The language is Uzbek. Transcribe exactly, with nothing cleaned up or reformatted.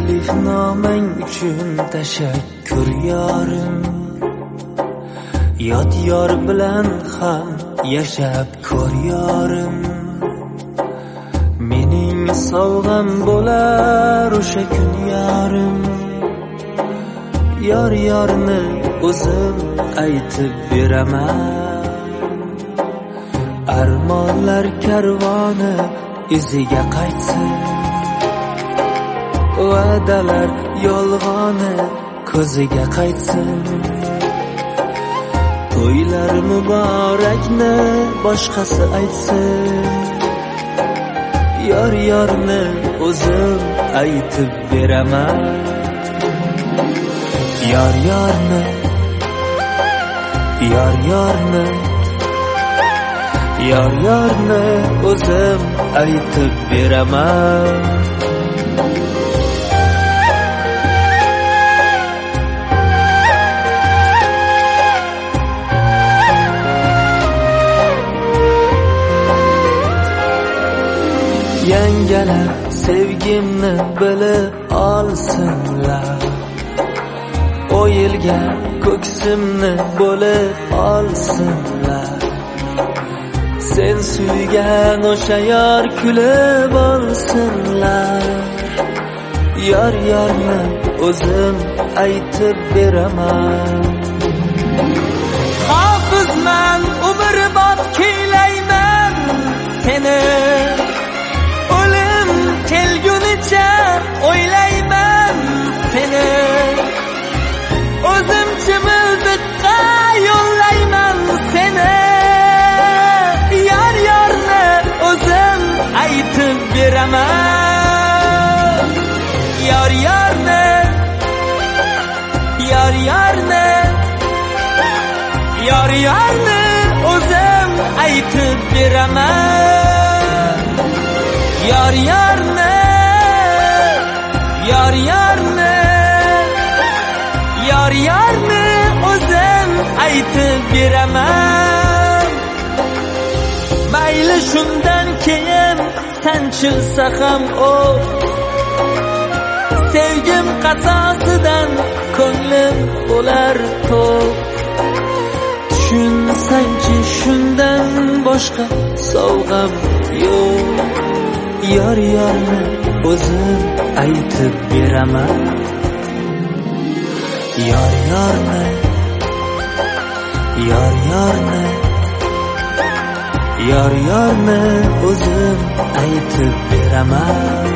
Taklifnomang uchun tashakkur yorim. Yot yor bilan ham yashab ko'r yorim. Mening sovg'am bo'lar o'sha kun yorim. Yor yorni o'zim aytib beraman. Armonlar karvoni iziga qaytsin. Va'dalar yolg'oni ko'ziga qaytsin. To'ylar muborakni boshqasi aytsin. Yor yorni o'zim aytib beraman. Yor yorni, yor yorni, yor yorni o'zim aytib beraman. Yangalar sevgimni bilib olsinlar. O'yilgan ko'ksimni bo'lib olsinlar. Sen suygan o'sha yor kulib olsinlar. Yor yorni o'zim aytib beraman. Hofizman umrbod kuylayman seni. O'lim kelgunicha o'ylayman seni. O'zim chimildiqqa yo'llayman seni. Yor yorni o'zim aytib beraman. Yor yorni, yor yorni, yor yorni o'zim aytib beraman. Yor yorni, yor yorni, yor yorni o'zim aytib beraman. Mayli shundan keyin sanchilsa ham o sevgim qasosidan ko'nglim bo'lar to'q. Tushunsangchi shundan boshqa sovg'am yo'q. Yor yorni o'zim aytib beraman. Yor yorni, yor yorni, yor yorni o'zim aytib beraman.